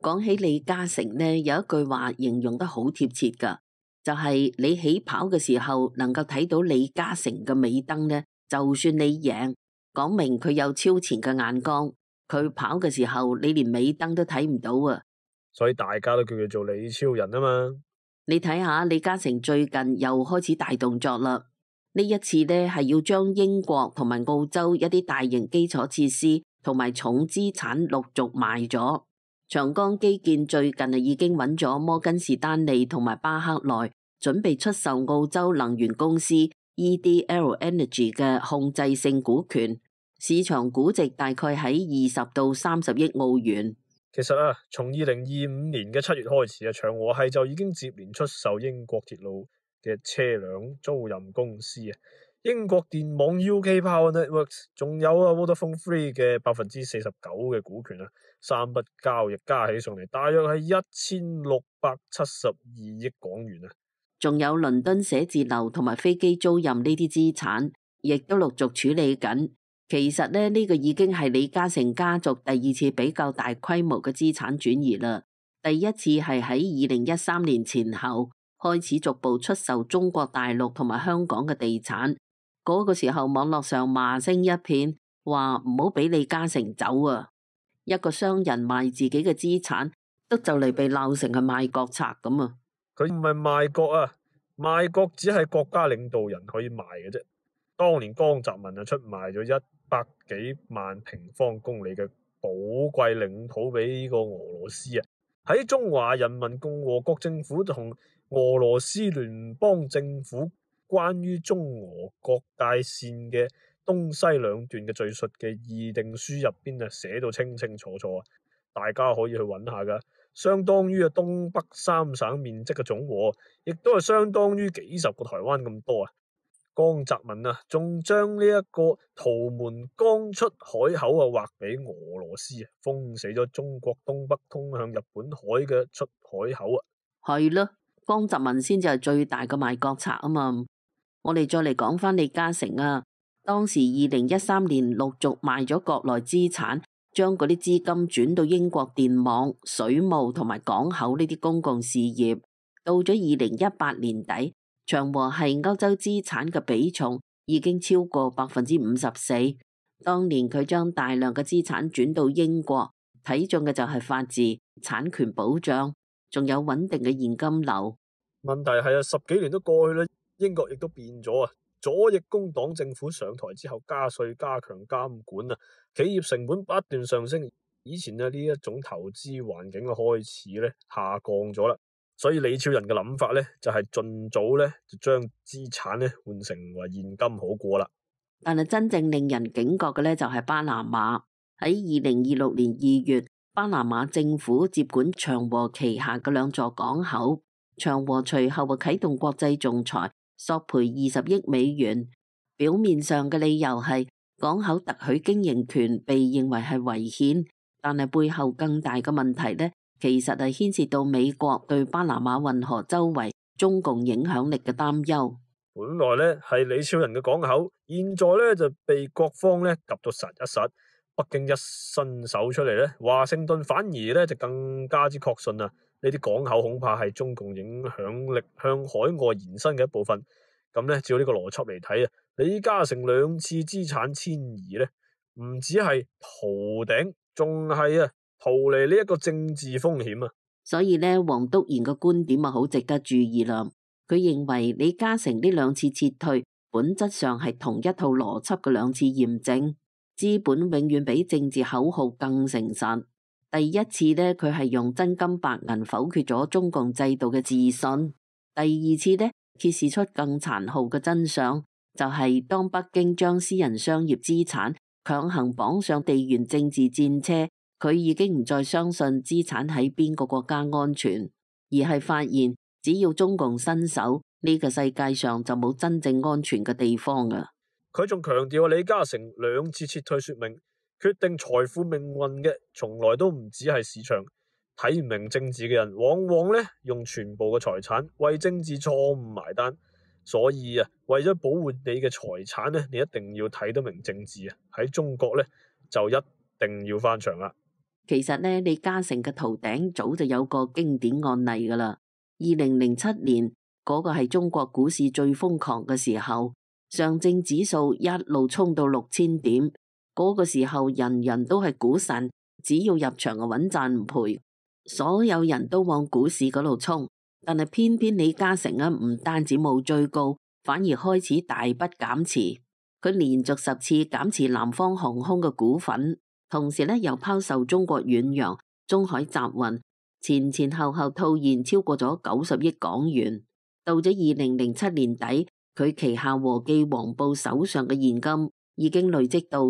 講起李嘉誠呢，有一句話形容得好貼切㗎，就係你起跑嘅時候能夠睇到李嘉誠嘅尾燈呢，就算你贏，講明佢有超前嘅眼光。佢跑嘅時候，你連尾燈都睇唔到啊！ 所以大家都叫佢做李超人啊嘛。 你睇下李嘉誠最近又開始大動作啦。呢一次呢，係要將英國同埋澳洲一啲大型基礎設施同埋重資產陸續賣咗。長江基建最近已經揾咗摩根士丹利同埋巴克萊，準備出售澳洲能源公司 EDL Energy 嘅控制性股權，市場估值大概喺20到30億澳元。 其實啊，從2025年嘅7月開始啊，長和系就已經接連出售英國鐵路嘅車輛租賃公司啊，英國電網 UK Power Networks， 仲有啊 Vodafone Three 嘅49%嘅股權啊，三筆交易加起上嚟大約係1672億港元啊。 仲有倫敦寫字樓同埋飛機租賃呢啲資產，亦都陸續處理緊。其實呢，呢個已經係李嘉誠家族第二次比較大規模嘅資產轉移啦。第一次係喺2013年前後開始逐步出售中國大陸同埋香港嘅地產。嗰個時候網絡上罵聲一片，話唔好俾李嘉誠走啊！一個商人賣自己嘅資產，都就嚟被鬧成係賣國賊咁啊！ 佢唔係賣國啊，賣國只係國家領導人可以賣嘅啫。當年江澤民出賣咗100幾萬平方公里嘅寶貴領土俾呢個俄羅斯啊！喺中華人民共和國政府同俄羅斯聯邦政府關於中俄國界線嘅東西兩段嘅敘述嘅議定書入邊啊，寫到清清楚楚啊！大家可以去揾下噶，相當於東北3省面積嘅總和，亦都係相當於幾十個台灣咁多啊！江澤民啊，仲將呢一個圖們江出海口啊劃俾俄羅斯啊，封死咗中國東北通向日本海嘅出海口啊！ 係咯，江澤民先至係最大嘅賣國賊啊嘛！我哋再嚟講翻李嘉誠啊，當時2013年陸續賣咗國內資產，將嗰啲資金轉到英國電網、水務同埋港口呢啲公共事業。到咗2018年底，長和系歐洲資產嘅比重已經超過54%。當年佢將大量嘅資產轉到英國，睇中嘅就係法治、產權保障，仲有穩定嘅現金流。 問題係啊，10幾年都過去啦，英國亦都變咗啊！左翼工黨政府上台之後，加稅加強監管啊，企業成本不斷上升。以前呢一種投資環境嘅開始咧下降咗啦。所以李超人嘅諗法咧，就係盡早咧就將資產咧換成為現金好過啦。 但係真正令人警覺嘅咧，就係巴拿馬。喺2026年2月，巴拿馬政府接管長和旗下嘅2座港口，長和隨後啟動國際仲裁，索賠20億美元。表面上嘅理由係港口特許經營權被認為係違憲，但係背後更大嘅問題咧，其實係牽涉到美國對巴拿馬運河周圍中共影響力嘅擔憂。 本來咧係李超人嘅港口，現在咧就被各方咧及到實一實。北京一伸手出嚟咧，華盛頓反而咧就更加之確信啊！呢啲港口恐怕係中共影響力向海外延伸嘅一部分。咁咧，照呢個邏輯嚟睇啊，李嘉誠2次資產遷移咧，唔止係逃頂，仲係逃離呢一個政治風險啊！ 所以咧，黃督賢嘅觀點好值得注意啦。佢認為李嘉誠呢2次撤退，本質上係同一套邏輯嘅2次驗證。資本永遠比政治口號更誠實。第一次呢，佢係用真金白銀否決咗中共制度嘅自信。第二次呢，揭示出更殘酷嘅真相，就係當北京將私人商業資產強行綁上地緣政治戰車，佢已經唔再相信資產喺邊個國家安全，而係發現只要中共伸手，呢個世界上就冇真正安全嘅地方啊！ 佢仲強調李嘉誠2次撤退說明，決定財富命運嘅從來都唔止係市場。睇唔明政治嘅人，往往咧用全部嘅財產為政治錯誤埋單。所以為咗保護你嘅財產咧，你一定要睇得明政治啊！喺中國咧就一定要翻牆啦。 其實呢，李嘉誠嘅圖頂早就有個經典案例噶啦。2007年嗰個係中國股市最瘋狂嘅時候，上證指數一路衝到6000點，嗰個時候人人都係股神，只要入場就穩賺唔賠，所有人都往股市嗰度衝。但係偏偏李嘉誠啊，唔單止冇追高，反而開始大筆減持。佢連續10次減持南方航空嘅股份，同時呢又拋售中國遠洋、中海集運，前後套現超過咗90億港元。到咗2007年底，佢旗下和記黃埔手上嘅現金已經累積到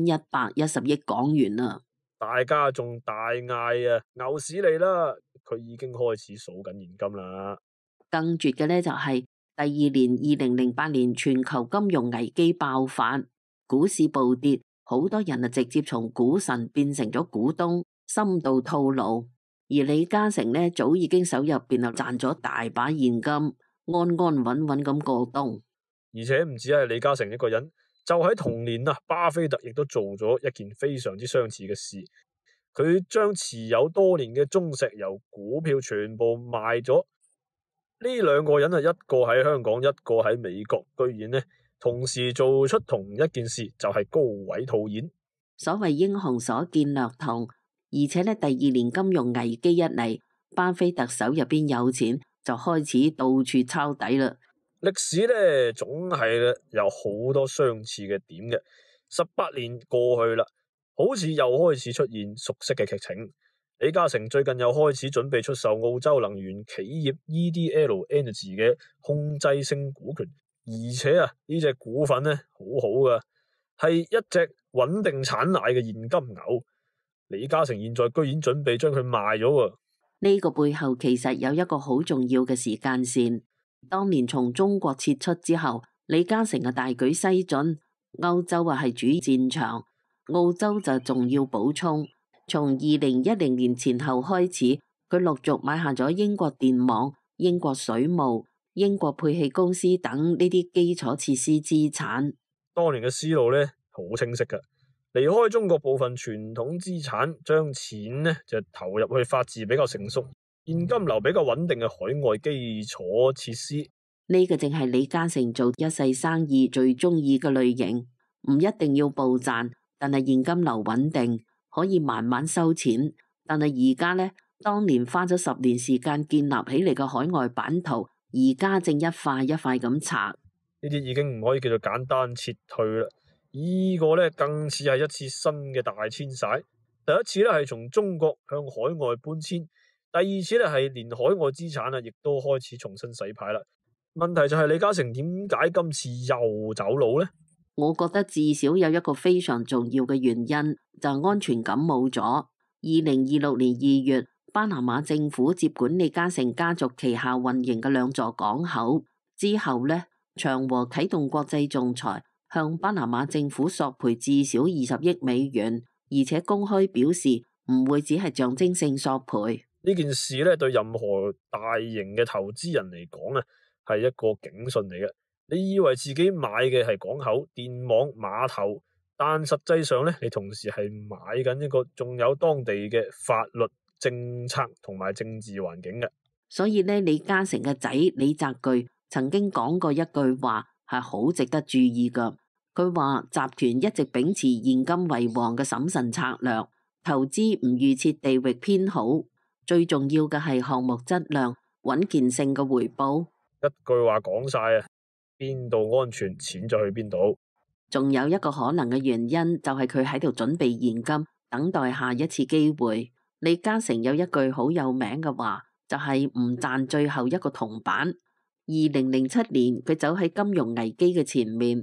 1110億港元啦。 大家仲大嗌啊，牛市嚟啦！佢已經開始數緊現金啦。 更絕嘅呢就係第二年2008年全球金融危機爆發，股市暴跌，好多人啊直接從股神變成咗股東，深度套牢。而李嘉誠呢，早已經手入邊啊賺咗大把現金，安穩穩咁過冬。 而且唔止係李嘉誠一個人，就喺同年啊，巴菲特亦都做咗一件非常之相似嘅事。佢將持有多年嘅中石油股票全部賣咗。呢兩個人啊，一個喺香港，一個喺美國，居然呢同時做出同一件事，就係高位套現。 所謂英雄所見略同。而且呢，第二年金融危機一嚟，巴菲特手入邊有錢，就開始到處抄底啦。 歷史呢，總係有好多相似嘅點嘅。18年過去啦，好似又開始出現熟悉嘅劇情。李嘉誠最近又開始準備出售澳洲能源企業 EDL Energy 嘅控制性股權，而且啊呢隻股份呢，好好噶，係一隻穩定產奶嘅現金牛。李嘉誠現在居然準備將佢賣咗喎。 呢個背後其實有一個好重要嘅時間線。當年從中國撤出之後，李嘉誠嘅大舉西進，歐洲啊係主戰場，澳洲就仲要補充。從2010年前後開始，佢陸續買下咗英國電網、英國水務、英國配氣公司等呢啲基礎設施資產。當年嘅思路呢，好清晰噶。離開中國部分傳統資產，將錢呢就投入去法治比較成熟、現金流比較穩定嘅海外基礎設施。 呢個正係李嘉誠做一世生意最中意嘅類型，唔一定要暴賺，但係現金流穩定，可以慢慢收錢。但係而家呢，當年花咗10年時間建立起嚟嘅海外版圖，而家正一塊一塊咁拆。 呢啲已經唔可以叫做簡單撤退啦。呢個咧更似係一次新嘅大遷徙。第一次咧係從中國向海外搬遷，第二次咧係連海外資產啊，亦都開始重新洗牌啦。問題就係李嘉誠點解今次又走佬呢？ 我覺得至少有一個非常重要嘅原因，就係安全感冇咗。2026年2月，巴拿馬政府接管李嘉誠家族旗下運營嘅2座港口之後呢，長和啟動國際仲裁，向巴拿馬政府索賠至少20億美元，而且公開表示唔會只係象徵性索賠。 呢件事咧對任何大型嘅投資人嚟講啊，係一個警訊嚟嘅。你以為自己買嘅係港口、電網、碼頭，但實際上咧，你同時係買緊一個仲有當地嘅法律、政策同埋政治環境嘅。 所以咧，李嘉誠嘅仔李澤鉅曾經講過一句話，係好值得注意噶。佢話集團一直秉持現金為王嘅審慎策略，投資唔預設地域偏好，最重要嘅係項目質量、穩健性嘅回報。 一句話講晒啊，邊度安全，錢就去邊度。 仲有一個可能嘅原因，就係佢喺度準備現金，等待下一次機會。李嘉誠有一句好有名嘅話，就係唔賺最後一個銅板。2007年佢走喺金融危機嘅前面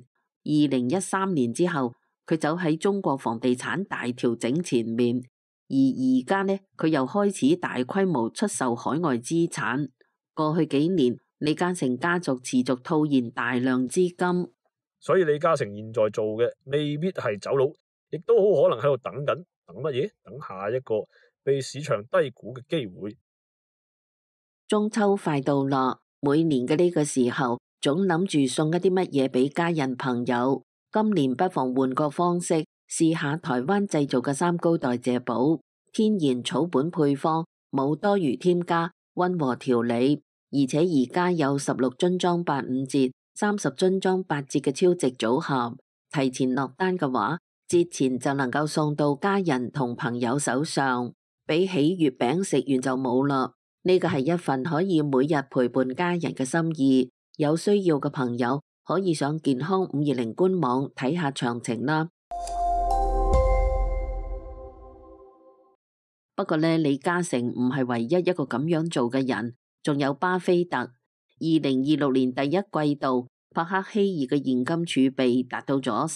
，2013年之後佢走喺中國房地產大調整前面，而家呢，佢又開始大規模出售海外資產。過去幾年，李嘉誠家族持續套現大量資金， 所以李嘉誠現在做嘅未必係走佬，亦都好可能喺度等緊，等乜嘢？等下一個被市場低估嘅機會。 中秋快到啦，每年嘅呢個時候，總諗住送一啲乜嘢俾家人朋友。今年不妨換個方式，試下台灣製造嘅三高代謝寶， 天然草本配方，冇多餘添加，溫和調理，而且而家有16樽裝85折、30樽裝8折嘅超值組合，提前落單嘅話，節前就能夠送到家人同朋友手上。比起月餅食完就冇啦，呢個係一份可以每日陪伴家人嘅心意。有需要嘅朋友可以上健康520官網睇下詳情啦。不過呢，李嘉誠唔係唯一一個咁樣做嘅人，仲有巴菲特。2026年第一季度，伯克希爾嘅現金儲備達到咗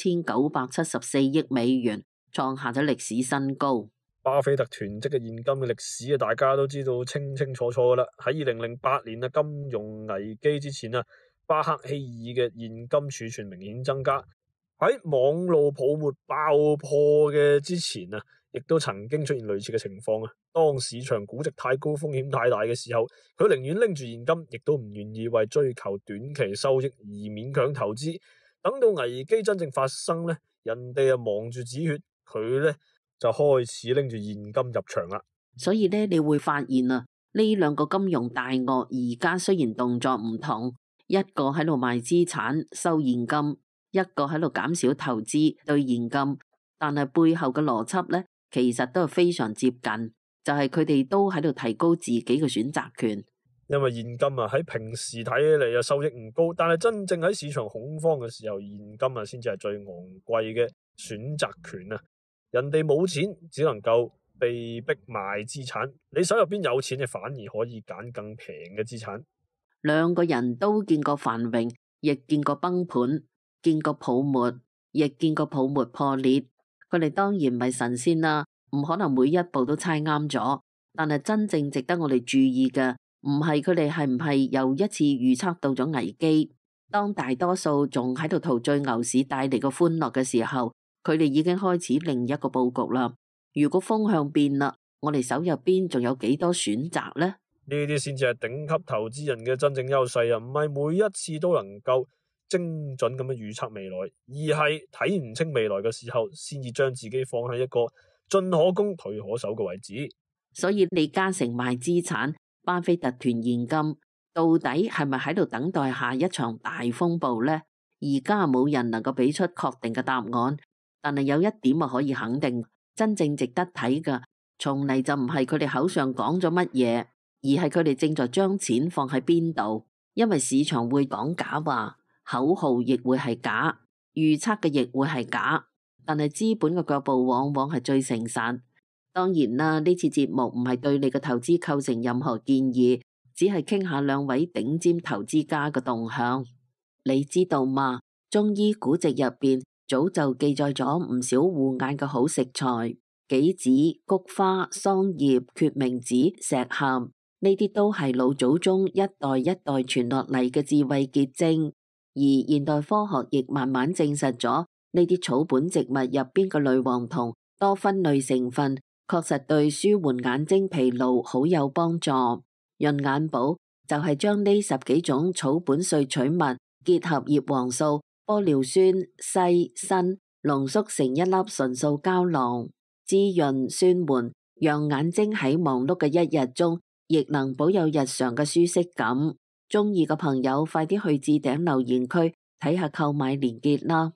3974億美元，創下咗歷史新高。 巴菲特囤積嘅現金嘅歷史啊，大家都知道清清楚楚噶啦。喺2008年啊金融危機之前啊，伯克希爾嘅現金儲存明顯增加。喺網絡泡沫爆破嘅之前啊，亦都曾經出現類似嘅情況啊。當市場估值太高、風險太大嘅時候，佢寧願拎住現金，亦都唔願意為追求短期收益而勉強投資。等到危機真正發生呢，人哋啊忙住止血，佢呢就開始拎住現金入場啦。 所以呢，你會發現啊，呢兩個金融大鱷而家雖然動作唔同，一個喺度賣資產收現金，一個喺度減少投資兌現金，但係背後嘅邏輯呢，其實都係非常接近，就係佢哋都喺度提高自己嘅選擇權。 因為現金啊喺平時睇起嚟啊收益唔高，但係真正喺市場恐慌嘅時候，現金啊先至係最昂貴嘅選擇權啊！人哋冇錢，只能夠被逼賣資產。你手入邊有錢，你反而可以揀更平嘅資產。 兩個人都見過繁榮，亦見過崩盤，見過泡沫，亦見過泡沫破裂。佢哋當然唔係神仙啦，唔可能每一步都猜啱咗。但係真正值得我哋注意嘅，唔係佢哋係唔係又一次預測到咗危機。當大多數仲喺度陶醉牛市帶嚟嘅歡樂嘅時候，佢哋已經開始另一個佈局啦。如果風向變啦，我哋手入邊仲有幾多選擇呢？ 呢啲先至係頂級投資人嘅真正優勢啊！唔係每一次都能夠精準咁樣預測未來，而係睇唔清未來嘅時候，先至將自己放喺一個進可攻退可守嘅位置。 所以李嘉誠賣資產，巴菲特囤現金，到底係咪喺度等待下一場大風暴呢？而家冇人能夠俾出確定嘅答案。但係有一點啊可以肯定，真正值得睇嘅，從嚟就唔係佢哋口上講咗乜嘢，而係佢哋正在將錢放喺邊度。因為市場會講假話，口號亦會係假，預測嘅亦會係假。但係資本嘅腳步往往係最誠實。當然啦，呢次節目唔係對你嘅投資構成任何建議，只係傾下兩位頂尖投資家嘅動向。你知道嗎？中醫古籍入邊早就記載咗唔少護眼嘅好食材，杞子、菊花、桑葉、決明子、石菡，呢啲都係老祖宗一代一代傳落嚟嘅智慧結晶。而現代科學亦慢慢證實咗呢啲草本植物入邊嘅類黃酮多酚類成分，確實對舒緩眼睛疲勞好有幫助。潤眼寶就係將呢10幾種草本萃取物結合葉黃素、玻尿酸、硒、鋅濃縮成一粒純素膠囊，滋潤舒緩，讓眼睛喺忙碌嘅一日中亦能保有日常嘅舒適感。中意嘅朋友快啲去置頂留言區睇下購買鏈接啦。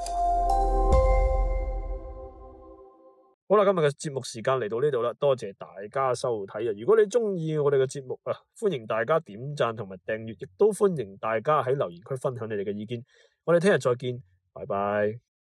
好啦，今日嘅節目時間嚟到呢度啦，多謝大家收睇啊！如果你中意我哋嘅節目啊，歡迎大家點讚同埋訂閱，亦都歡迎大家喺留言區分享你哋嘅意見。我哋聽日再見，拜拜。